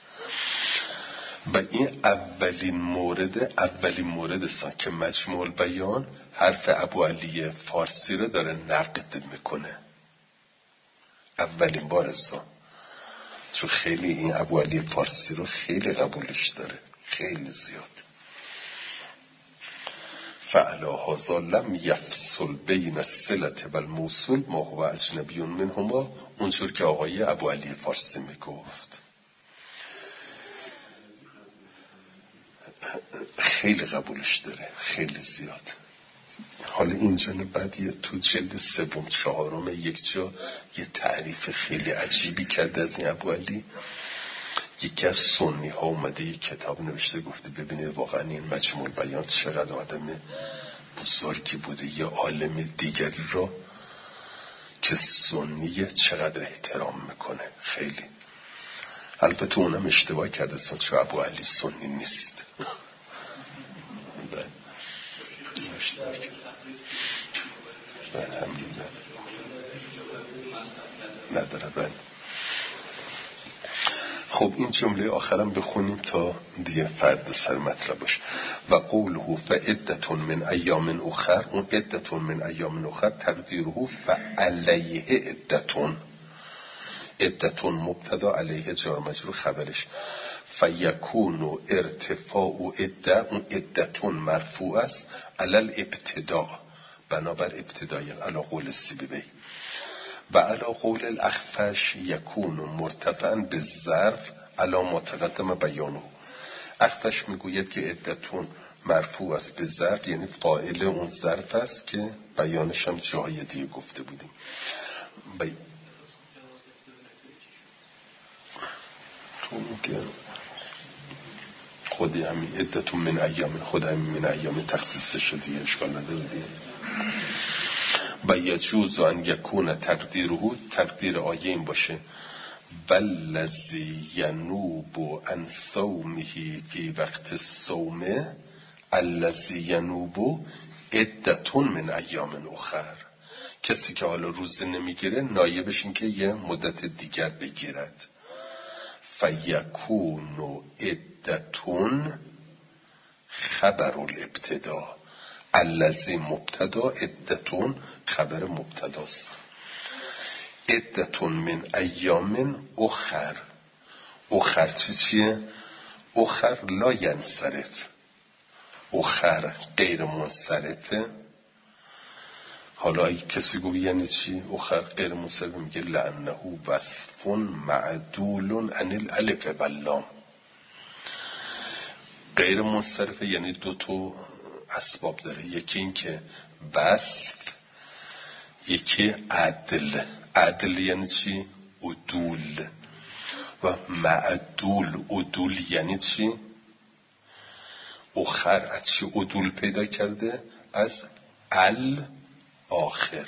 و این اولین مورد که مجموع البیان حرف ابوعلی فارسی رو داره نقد میکنه. اولین بار چون خیلی این ابوعلی فارسی رو خیلی قبولش داره، خیلی زیاد. فعلا هذا لم یفصل بین الصلة و الموصول ما هو اجنبی منهما، اونجور که آقای ابوعلی فارسی میگفت. خیلی قبولش داره، خیلی زیاد. حالا اینجا بعد تو جلد 3-4 یک جا یه تعریف خیلی عجیبی کرده از این ابوعلی. یکی از سنی ها اومده یک کتاب نوشته، گفته ببینید واقعا این مجموع البیان چقدر آدم بزرگی بوده، یه عالم دیگری رو که سنیه چقدر احترام میکنه. خیلی البته اونم اشتباه کرده چون ابوعلی سنی نیست. نداره. خب این جمله آخرم بخونیم تا دیگه فرد سر مطلب باشه. و قوله فعدة من ایام اخر، اون عدة من ایام اخر تقدیره فعلیه عدة مبتدا علیه جار مجرور خبرش. فیکون ارتفاع عده، اون عدة مرفوع است علی الابتداء، بنابر ابتدای، علی قول سیبوی. و علی قول الاخفش یکون مرتفعا به ظرف علی ما تقدم بیانه. اخفش میگوید که عدتون مرفوع است به ظرف، یعنی فاعل اون ظرف است که بیانش هم جای دیگه گفته بودیم. خودی همین عدتون من ایام، خود همین من ایام تخصیص شدی، اشکال نداره دیگه. و یجوز ان یکون تقدیره، تقدیر آیه این باشه والذی ینوب عن صومه فی وقت الصوم الذی ینوب عدة من ایام اخر. کسی که حالا روزه نمیگیره نایبش این که یه مدت دیگر بگیرد. فیکون عدة خبر الابتدا، الذی مبتدا، عدة خبر مبتداست. عدة من ایام اخر، اخر چیه؟ اخر لا ینصرف، اخر غیر منصرفه. حالا اگه کسی گوی یعنی چی؟ اخر غیر منصرفه، میگه لانه وصف معدول عن الالف واللام. غیر منصرفه یعنی دو تا اسباب داره، یکی این که وصف، یکی عدل. عدل یعنی چی؟ عدول. و معدول، عدول یعنی چی؟ اخر از چی عدول پیدا کرده؟ از الاخر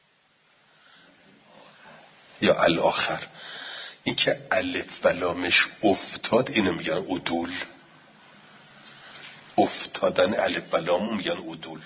یا الاخر. این که الف و لامش افتاد اینو میگن عدول. افتادن الف و لام میگن عدول.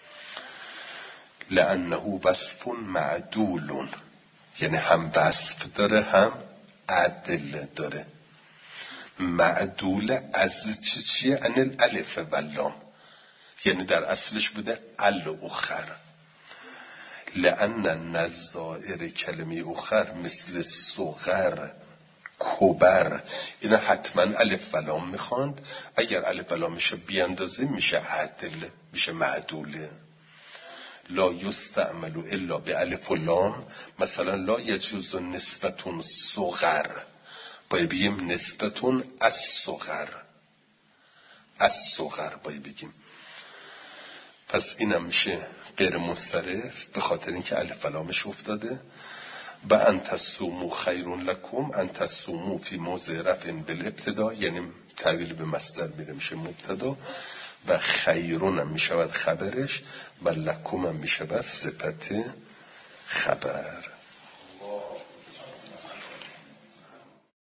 لانه وصف معدول، یعنی هم وصف داره هم عدل داره. معدول از چیه؟ ان الالف و لام، یعنی در اصلش بوده الاخر. لان نظائر کلمه اخر مثل صغر، کبر، اینا حتما الف و لام میخواند. اگر الف و لامشو بیاندازیم میشه عدل، میشه معدوله. لا یستعمل الا به الف و لام. مثلا لا یجوز نسبتون صغر، باید بگیم نسبتون از صغر، از صغر باید بگیم. پس اینم میشه غیر منصرف به خاطر اینکه الف و لامش افتاده. و ان تصوموا خیر لکم، ان تصوموا فی موضع رفع بالابتدا، یعنی تعبیر به مصدر میره میشه مبتدا. و خیرون هم میشود خبرش، و لکم هم میشود صفت خبر.